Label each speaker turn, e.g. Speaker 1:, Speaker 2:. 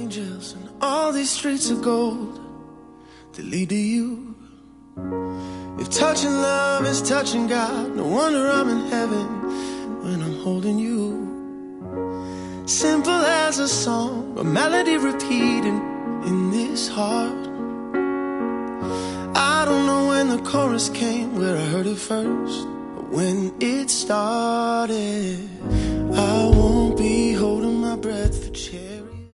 Speaker 1: angels and all these streets of gold that lead to you. If touching love is touching God, no wonder I'm in heaven when I'm holding you. Simple as a song, a melody repeating in this heart. I don't know when the chorus came, where I heard it first, but when it started, I won't be holding my breath for charity.